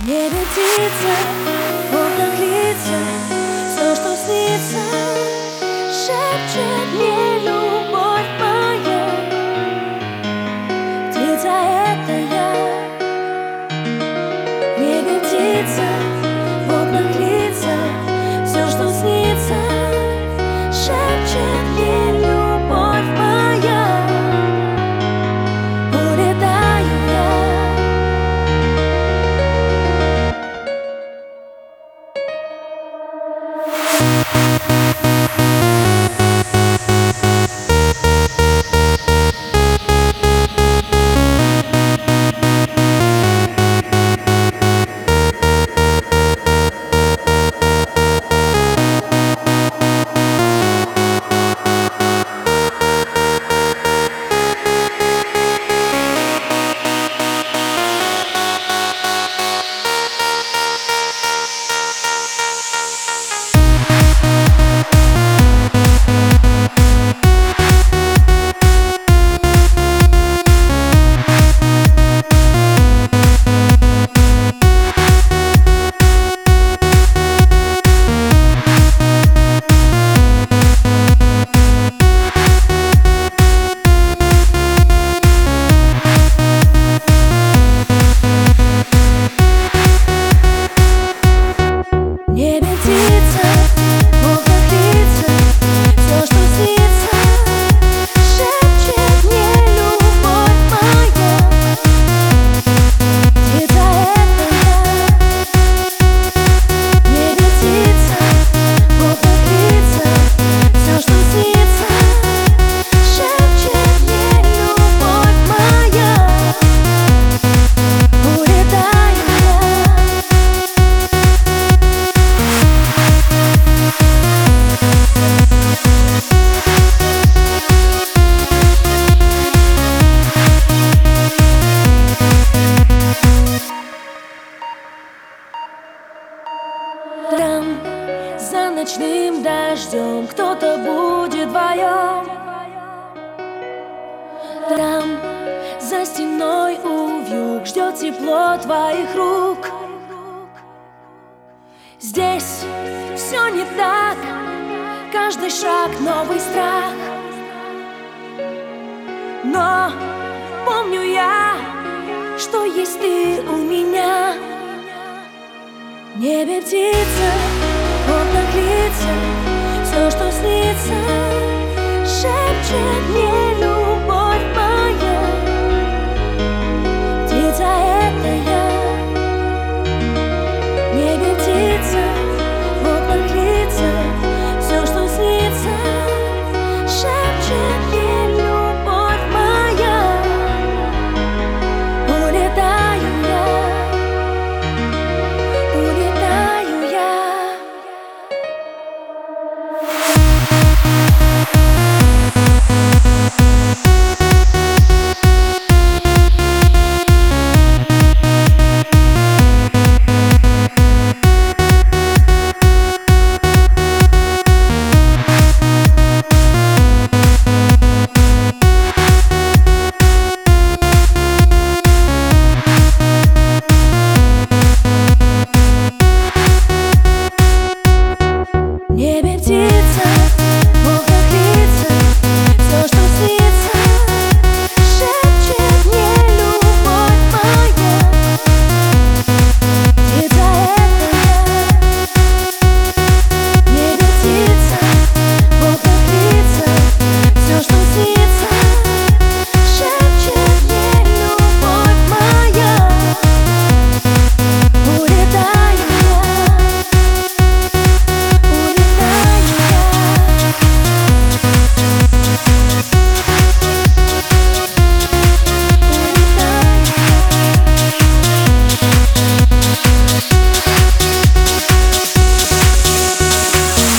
небе птица, в окнах лица, все, что снится, шепчет мне любовь моя. Птица — это я. В небе птица, в окнах лица, все, что снится, шепчет мне любовь моя. Улетаю я. Там за ночным дождем кто-то будет вдвоем. Там за стеной увьюг ждет тепло твоих рук. Здесь все не так, каждый шаг новый страх. Но помню я, что есть ты у меня. В небе птица, в окнах лица, все, что снится, шепчет мне.